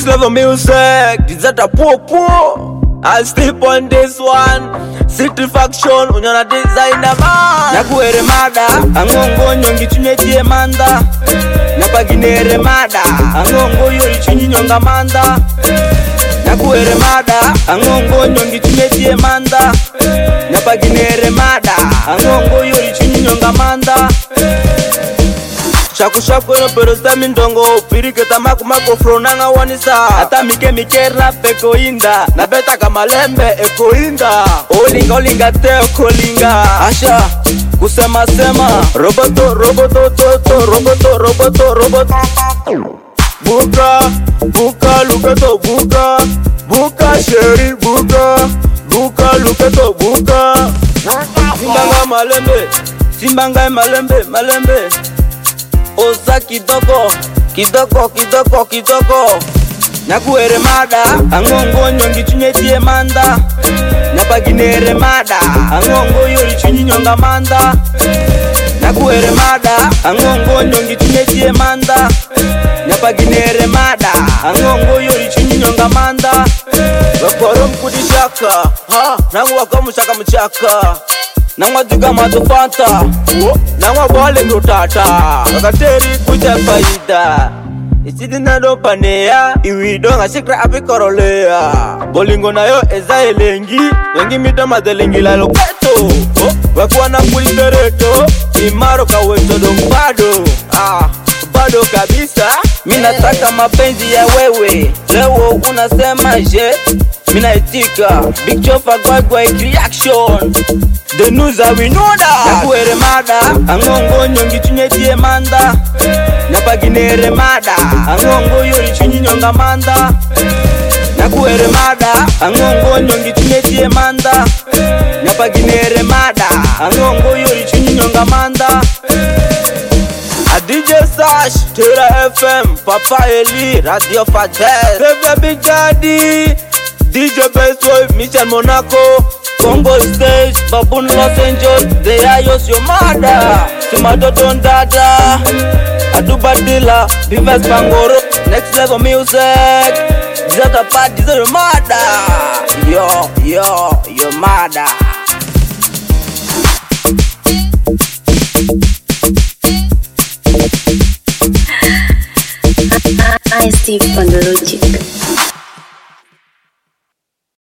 Next level music, Dizata Popo. I sleep on this one. City faction, unyona designer man. Nakuere mada, angongo nyongi chunye manda. Napaginere mada, angongo yori chunyi nyonga manda. Nakuere mada, angongo nyongi chunye manda. Napaginere mada, angongo yori chunyi nyonga manda. Shaku no pero stami ndongo pirike tamaku mako fronanga wanisa ata mike rap eko inda na beta kama lembe eko inda olinga te kolinga asha kusema sema roboto buka luketo buka sheri buka luketo buka simbanga malembe Oza kidoko Nakuere mada angongo nyongi chunye manda Napaginere mada angongo yori chunyi nyonga manda Nakuere mada angongo nyongi chunye manda Napaginere mada angongo yori chunyi nyonga manda Wakoro mkudishaka Nangu wakamushaka mchaka Nangwa duga matufanta Nangwa bole ndotata Wakateri kuja faida Isidi nado panea Iwido nga shikra api korolea Bolingo na yo eza elengi Yengi mito madelengi la loketo Wakuwa na kulipereto Imaro kaweto dongpado Bado kabisa Minataka mapenzi ya wewe Leo unasema je Mina itika Big Chofa Gwagwa reaction The news we know that Nakuere mada angongo nyongi chunye manda Napaginere mada angongo yori chunyi nyonga manda Nakuere mada angongo nyongi chunye manda Napaginere mada angongo yori chunyi nyonga manda A DJ Sash, Tera FM, Papa Eli, Radio Fatel, Save the Big Daddy, DJ Bestboy, Michel Monaco, Congo Stage, Baboon Los Angeles, they are your mother. Tomato Don Dada, Adubadilla, Vives Pangoro, Next Level Music, Dizata Pat, Dizata Mada. Yo, your mother.